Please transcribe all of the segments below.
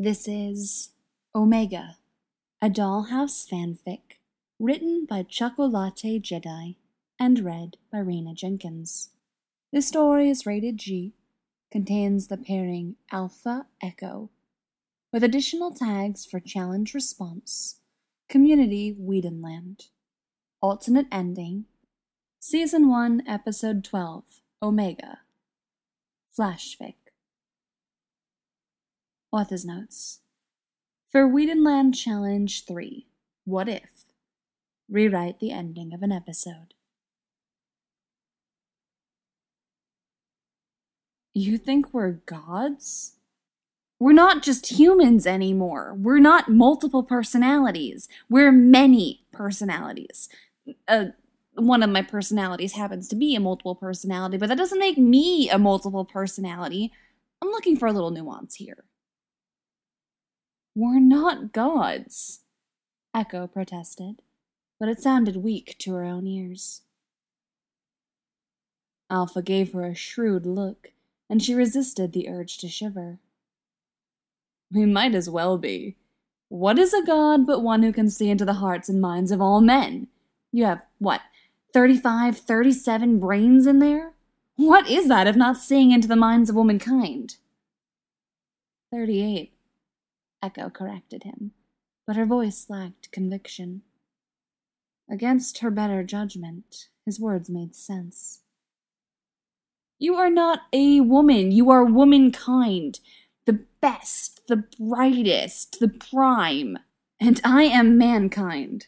This is Omega, a Dollhouse fanfic, written by Chocolate Jedi and read by Raina Jenkins. This story is rated G, contains the pairing Alpha Echo, with additional tags for challenge response, community Wheatonland, alternate ending, Season 1, Episode 12, Omega, Flashfic. Author's Notes. For Wheatonland Challenge 3, What If? Rewrite the ending of an episode. You think we're gods? We're not just humans anymore. We're not multiple personalities. We're many personalities. One of my personalities happens to be a multiple personality, but that doesn't make me a multiple personality. I'm looking for a little nuance here. We're not gods, Echo protested, but it sounded weak to her own ears. Alpha gave her a shrewd look, and she resisted the urge to shiver. We might as well be. What is a god but one who can see into the hearts and minds of all men? You have, 35, 37 brains in there? What is that if not seeing into the minds of womankind? 38. Echo corrected him, but her voice lacked conviction. Against her better judgment, his words made sense. You are not a woman, you are womankind. The best, the brightest, the prime. And I am mankind.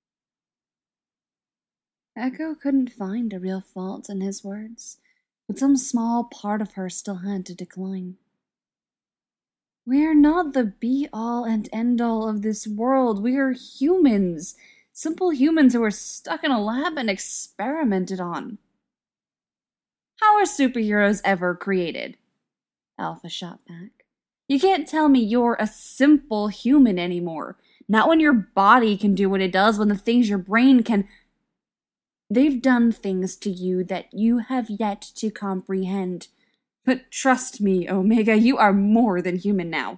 Echo couldn't find a real fault in his words, but some small part of her still had to decline. We're not the be-all and end-all of this world. We are humans. Simple humans who were stuck in a lab and experimented on. How are superheroes ever created? Alpha shot back. You can't tell me you're a simple human anymore. Not when your body can do what it does, when the things your brain can... They've done things to you that you have yet to comprehend. But trust me, Omega, you are more than human now.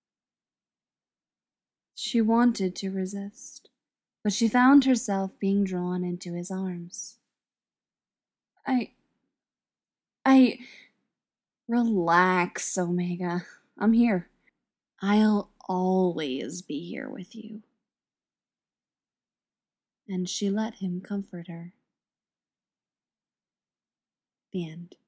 She wanted to resist, but she found herself being drawn into his arms. Relax, Omega. I'm here. I'll always be here with you. And she let him comfort her. The end.